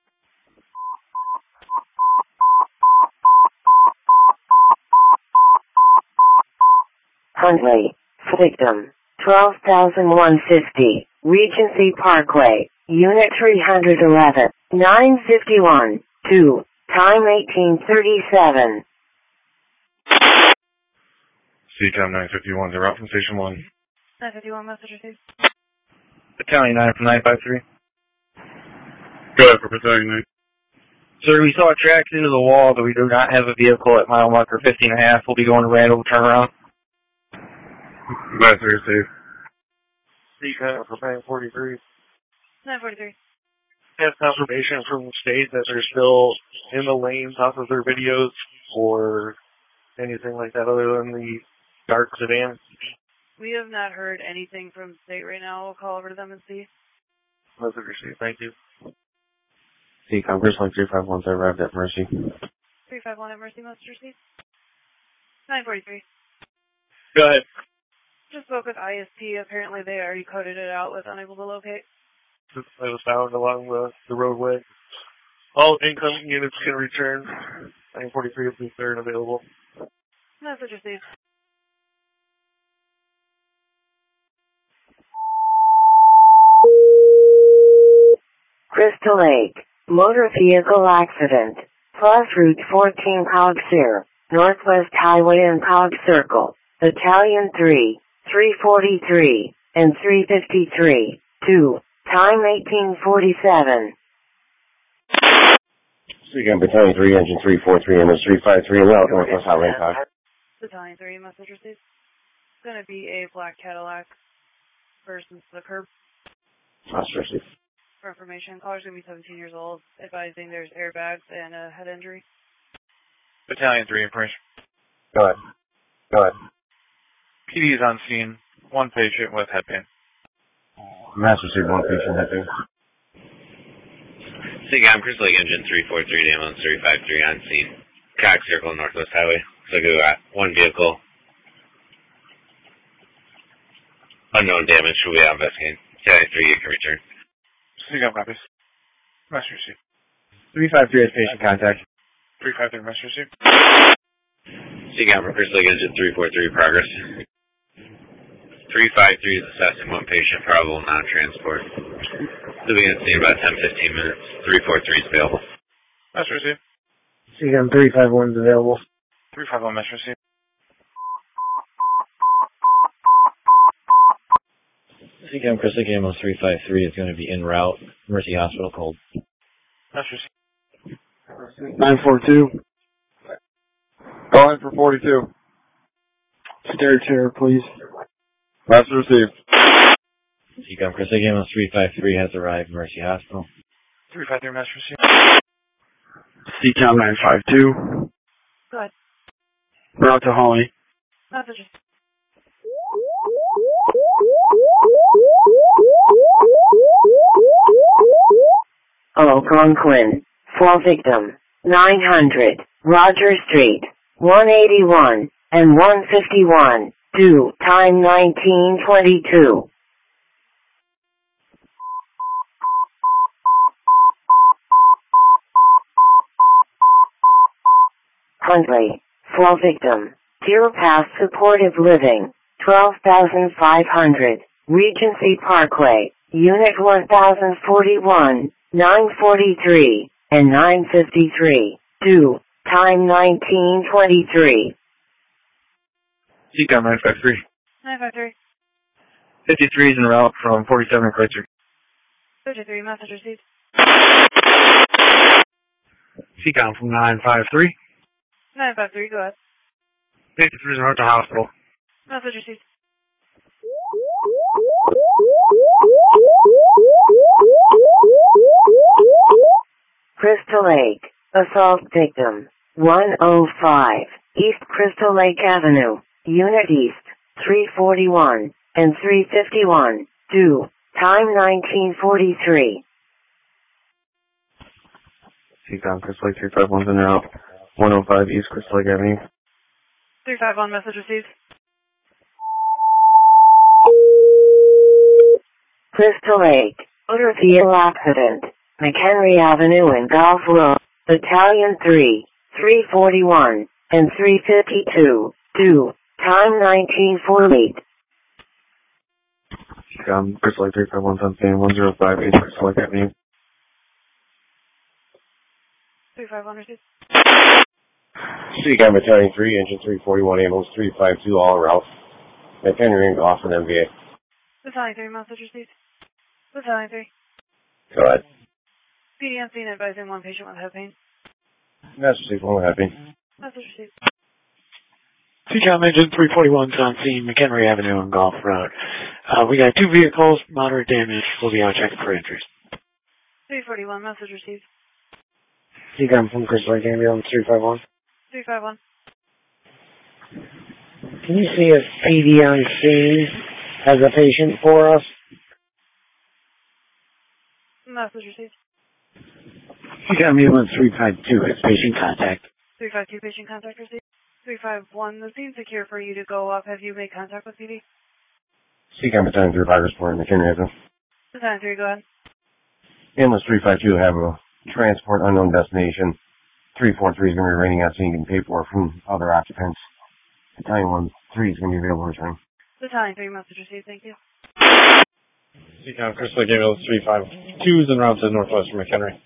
Huntley, victim, 12,150, Regency Parkway, Unit 311, 951, 2, time 1837. CCOM 951's en route from Station 1. 951, message received. Battalion 9 from 953. Go ahead for Battalion 9. Sir, we saw tracks into the wall, but we do not have a vehicle at mile marker 15.5. We'll be going to Randall, turnaround. Message received. CCOM for 943. 943. Have confirmation from the state that they're still in the lanes off of their videos or anything like that other than the dark sedan. We have not heard anything from the state right now. We'll call over to them and see. Message received. Thank you. CCOM, Crystal Lake 351's arrived at Mercy. 351 at Mercy, message received. 943. Go ahead. Just spoke with ISP. Apparently they already coded it out with unable to locate. It was found along the roadway. All incoming units can return. 943 will be clear and available. Message received. Crystal Lake, motor vehicle accident, plus Route 14 Cogsir, Northwest Highway and Cog Circle, Battalion 3, 343, and 353, 2, time 1847. CCOM Battalion 3, Engine 343, MS 353, en route Northwest Highway and Cog. Battalion 3, message received. It's going to be a black Cadillac versus the curb. Message received. For information, caller's going to be 17 years old, advising there's airbags and a head injury. Battalion 3, information. Go ahead. Go ahead. PD is on scene. One patient with head pain. Mass received, one patient head pain. CCOM, Crystal Lake Engine 343, ambulance 353 on scene. Cog Circle, Northwest Highway. So we got one vehicle. Unknown damage. Will be out investigating. Battalion 3, you can return. CCOM copies. Message received. 353 has patient contact. 353, message received. CCOM from Crystal Lake Engine 343, progress. 353 is assessing one patient, probable non-transport. They'll be in scene about 10-15 minutes. 343 is available. Message received. CCOM 351 is available. 351, message received. CCOM, Crystal Lake Ambulance 353 is going to be en route. Mercy Hospital cold. Message received. 942. Call in for 42. Stair chair, please. Message received. CCOM, Crystal Lake Ambulance 353 has arrived. Mercy Hospital. 353, message received. CCOM 952. Go ahead. Route to Holly. Message received. Algonquin, 4 victim, 900, Roger Street, 181, and 151, 2, time 1922. Huntley, 4 victim, Deer Path Supportive Living, 12,500, Regency Parkway, Unit 1041, 943, and 953, 2, time 1923. CCOM 953. 953. 53 is en route from 47 Kreutzer. 53, message received. CCOM from 953. 953, go ahead. 53 is en route to hospital. Message received. Crystal Lake, assault victim, 105, East Crystal Lake Avenue, Unit East, 341, and 351, 2, Time 1943. Seacom, Crystal Lake 351's en route. 105 East Crystal Lake Avenue. 351, message received. Crystal Lake, motor vehicle accident, McHenry Avenue and Golf Road, Battalion 3, 341, and 352, 2, time 1948. Seacom, Crystal Lake 351's on scene. 105 East Crystal Lake Avenue. 351 received. Seacom Battalion 3, Engine 341, Ambulance 352, all route. McHenry and Golf and MVA. Battalion 3, message received. Battalion 3. Go ahead. PD on scene advising one patient with head pain. Master Chief, one happy. Message received. Seacom Engine 341's on scene, McHenry Avenue and Golf Road. We got 2 vehicles, moderate damage. We'll be on check for injuries. 341, message received. Seacom from Crystal Lake Ambulance 351. 351. Can you see if PD on scene has a patient for us? Message received. Seacom Ambulance 352 has patient contact. 352, patient contact received. 351, the scene's secure for you to go up. Have you made contact with PD? Seacom Battalion 3, Virus Report, McHenry Avenue. Battalion 3, go ahead. Ambulance 352 have a transport unknown destination. 343 is going to be remaining on scene getting paperwork from other occupants. Battalion 3 is going to be available to return. Battalion 3, message received, thank you. Seacom, Crystal Lake Ambulance 352 is en route to northwest from McHenry.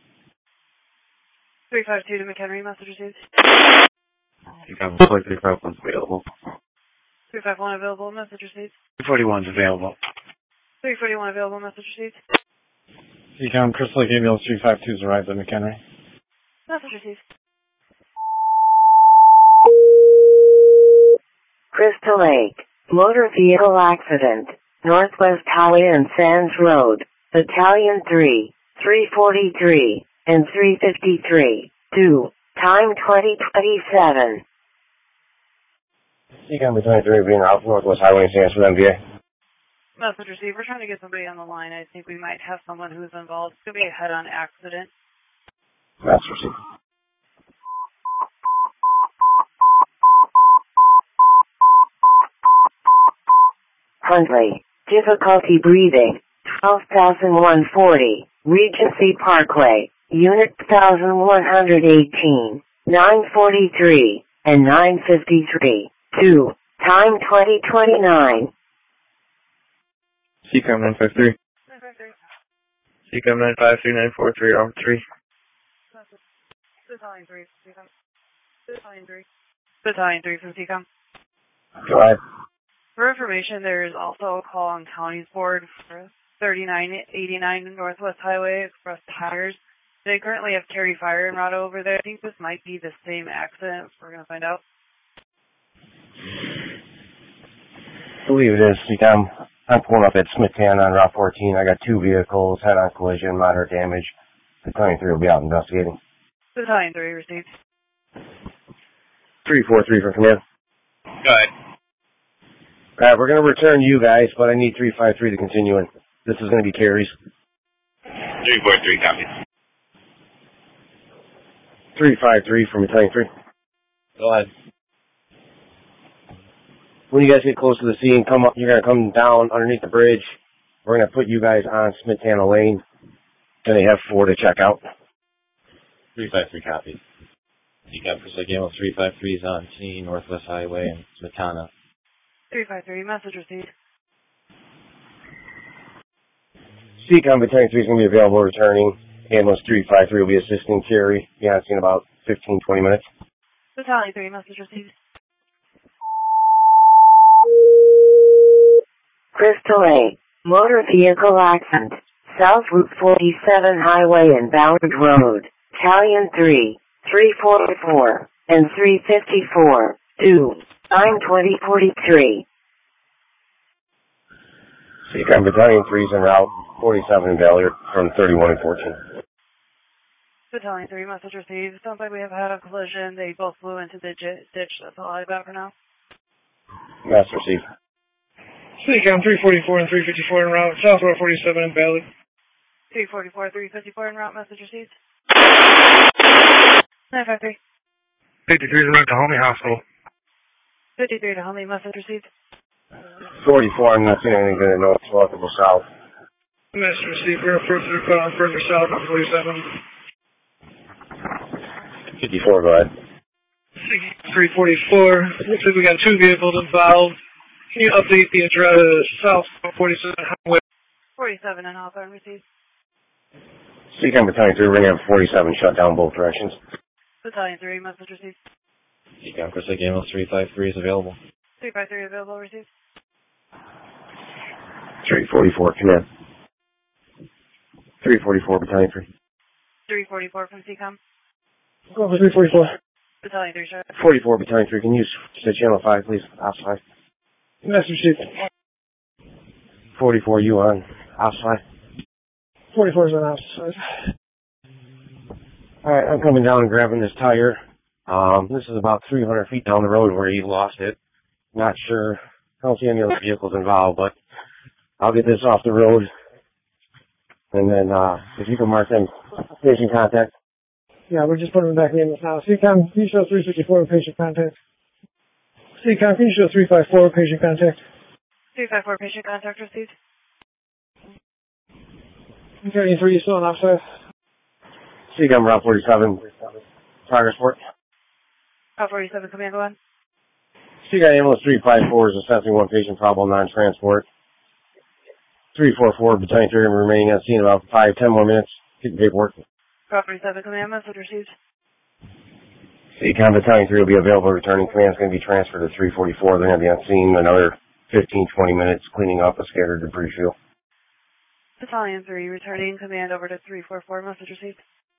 352 to McHenry, message received. Seacom, Crystal Lake 351's available. 351 available, message received. 341's available. 341 available, message received. Seacom, Crystal Lake Ambulance 352's arrived at McHenry. Message received. Crystal Lake, motor vehicle accident, Northwest Highway and Sands Road, Battalion 3, 343, and 353, 2, time 2027. Seacom Battalion 3 being out Northwest Highway and Sands Road, MVA. Message received. We're trying to get somebody on the line. I think we might have someone who's involved. It's going to be a head-on accident. Master Chief. Huntley, difficulty breathing, 12,140, Regency Parkway, Unit 1118, 943, and 953, 2, time 2029. Seacom 953. 953. Seacom 953, 943, arm 3. Battalion 3 from Seacom. Battalion 3. Battalion 3 from Seacom. Go ahead. For information, there is also a call on County's board for 3989 Northwest Highway Express Tires. They currently have Cary Fire en route over there. I think this might be the same accident. We're going to find out. I believe it is. Seacom. I'm pulling up at Smithtown on Route 14. I got 2 vehicles, head-on collision, moderate damage. Battalion 3 will be out investigating. Battalion 3 received. 343 for command. Go ahead. Alright, we're going to return you guys, but I need 353 to continue in. This is going to be Cary's. 343 copies. 353 from Battalion 3. Go ahead. When you guys get close to the scene, come up. You're going to come down underneath the bridge. We're going to put you guys on Smithtown Lane. Then they have 4 to check out. 353 copies. Seacom Crystal Lake Ambulance 353 is on scene, Northwest Highway and Smetana. 353, message received. Seacom Battalion 3 is going to be available returning. Ambulance 353 will be assisting Cary. Be on scene in about 15, 20 minutes. Battalion 3, message received. Crystal Lake, motor vehicle accident, South Route 47 Highway and Ballard Road, Battalion 3, 344, and 354, 2, time 2043. Seacom Battalion 3 is en route 47 in Ballard from 31 and 14. Battalion 3, message received. Sounds like we have had a collision. They both flew into the ditch. That's all I got for now. Master received. CCOM 344 and 354 en route. South Road 47 in Ballard. 344, 354 en route. Message received. 953. 53 is to Homey Hospital. 53 to Homey. Message received. 44, I'm not seeing anything good at north, so I'll go south. Message received. We're further south on 47. 54, go ahead. 344. Looks like we got 2 vehicles involved. Can you update the address south 47 highway? 47 and Hawthorne received. CCOM Battalion 3, we're going to have 47 shut down both directions. Battalion 3, message received. CCOM Chris Lake Ambulance 353 is available. 353 available, received. 344, command. 344, Battalion 3. 344 from CCOM. Go for 344. Battalion 3, sir. 44, Battalion 3, can you use channel 5, please? Ops 5. Message received. 44, you on Ops 5. 44 is on outside. Alright, I'm coming down and grabbing this tire. This is about 300 feet down the road where he lost it. Not sure. I don't see any other vehicles involved, but I'll get this off the road. And then, if you can mark them patient contact. Yeah, we're just putting them back in this now. CCOM, can you show 354 patient contact? CCOM, can you show 354 patient contact? 354 patient contact received. 33, you still on outside? CCOM Route 47. Progress report. Route 47, command, go on. CCOM Ambulance 354 is assessing one patient probable non-transport. 344, Battalion 3 remaining on scene about 5-10 more minutes. Get the paperwork. Route 47, command, message received. CCOM Battalion 3 will be available returning. Command is going to be transferred to 344. They're going to be on scene another 15-20 minutes cleaning up a scattered debris field. Battalion 3 returning command over to 344, message received.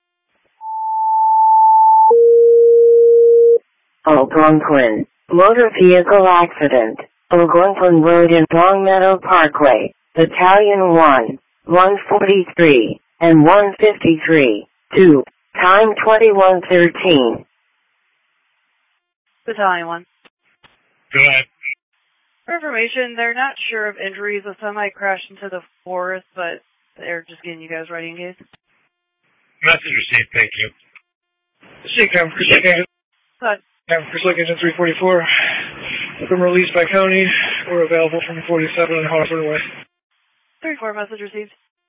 Algonquin. Motor vehicle accident. Algonquin Road and Longmeadow Parkway. Battalion 1, 143, and 153. 2. Time 21:13. Battalion 1. Go ahead. For information, they're not sure of injuries. A semi crashed into the forest, but they're just getting you guys ready in case. Message received, thank you. CCOM, Chris Lake Agent. Chris Lake Agent 344. Been released by county. We're available from 47 and Hawthorne West. 34 message received.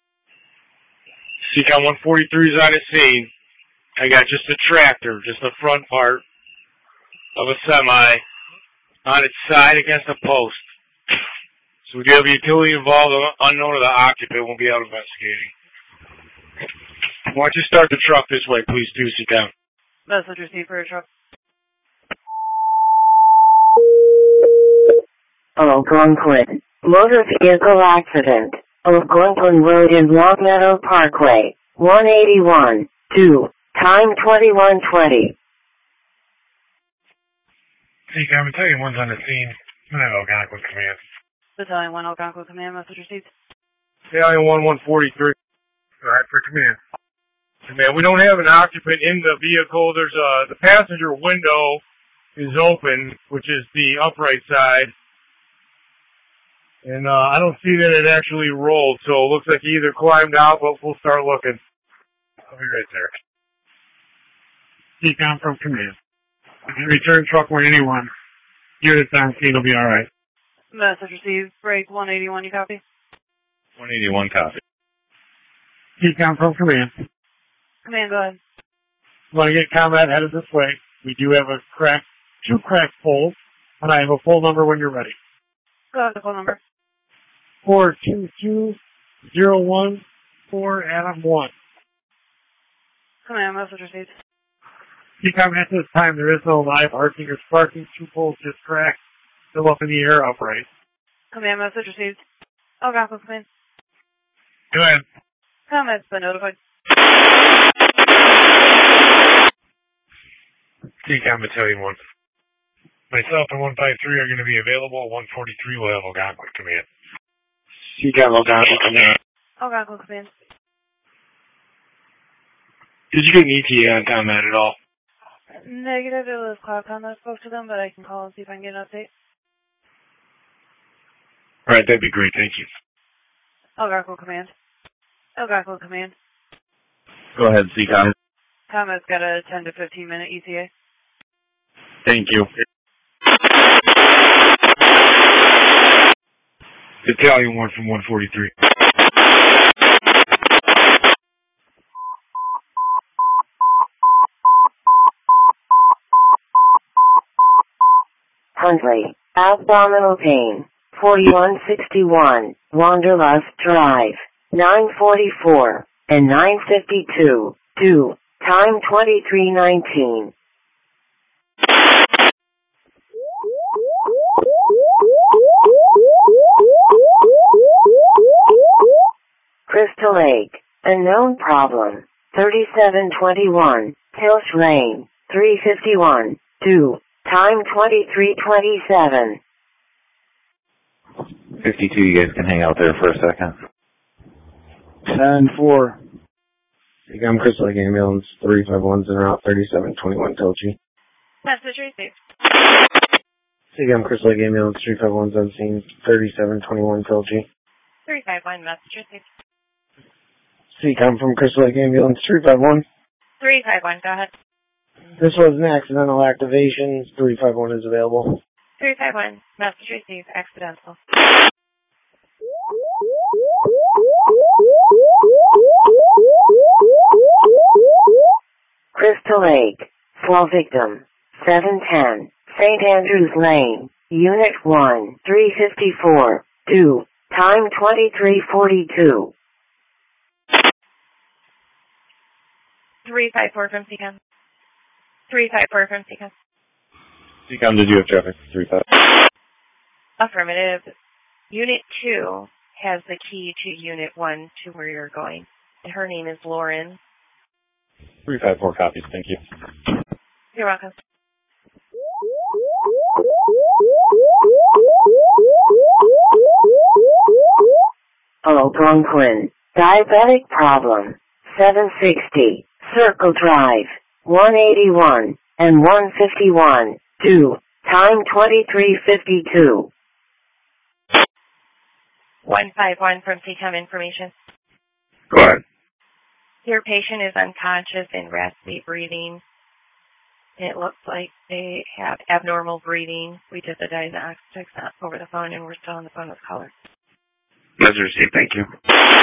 CCOM 143 is on the scene. I got just a tractor, just the front part of a semi on its side against a post. So we do have a utility involved, unknown to the occupant, won't be out investigating. Why don't you start the truck this way, please, do CCOM. Message received for a truck. Algonquin. Motor vehicle accident. Algonquin Road and Longmeadow Parkway. 181. 2. Time 21:20. CCOM, Battalion 1's on the scene. I'm going to have Algonquin command. Battalion 1 Algonquin command, message received. Battalion 1, 143. Alright, for command. Command, we don't have an occupant in the vehicle. There's the passenger window is open, which is the upright side. And I don't see that it actually rolled, so it looks like he either climbed out, but we'll start looking. I'll be right there. CCOM from command. Return truck 181. Units on scene will be alright. Message received. Break 181, you copy? 181 copy. CCOM from command. Command, go ahead. Want to get combat headed this way. We do have two cracked poles, and I have a full number when you're ready. Go ahead, the phone number. 422-014 Adam 1. Command, message received. CCOM, at this time, there is no live arcing or sparking. Two poles just cracked, still up in the air, upright. Command, message received. Algonquin command. Go ahead. Comment's been notified. CCOM Battalion 1. Myself and 153 are going to be available. 143 will have Algonquin command. CCOM Algonquin command. Algonquin command. Did you get an ETA on combat at all? Negative. It was Cloudcon that spoke to them, but I can call and see if I can get an update. All right, that'd be great. Thank you. Algonquin Command. Algonquin Command. Go ahead, CCOM. Thomas got a 10 to 15 minute ETA. Thank you. Battalion 1 from 143. Huntley, abdominal pain, 4161, Wanderlust Drive, 944 and 952, due, time 23:19. Crystal Lake, a known problem, 3721, Hills Lane, 351, due, time 23:27. 52, you guys can hang out there for a second. 10-4. CCOM Crystal Lake Ambulance 351's en route 3721 Tochi. Message received. CCOM Crystal Lake Ambulance 351's on scene 3721 Tochi. 351, message received. CCOM from Crystal Lake Ambulance 351. 351, go ahead. This was an accidental activation. 351 is available. 351, message received, accidental. Crystal Lake, fall victim, 710, St. Andrews Lane, Unit 1, 354, due, time 23:42. 354 from CCOM. 354 from CCOM. CCOM, did you have traffic? 35. Affirmative. Unit 2 has the key to Unit 1 to where you're going. Her name is Lauren. 354 copies, thank you. You're welcome. Algonquin, diabetic problem, 760, Circle Drive, 181 and 151, due, time 23:52. 151 from CCOM information. Go ahead. Your patient is unconscious and raspy breathing. It looks like they have abnormal breathing. We did the diagnostics over the phone and we're still on the phone with caller. Message received, thank you.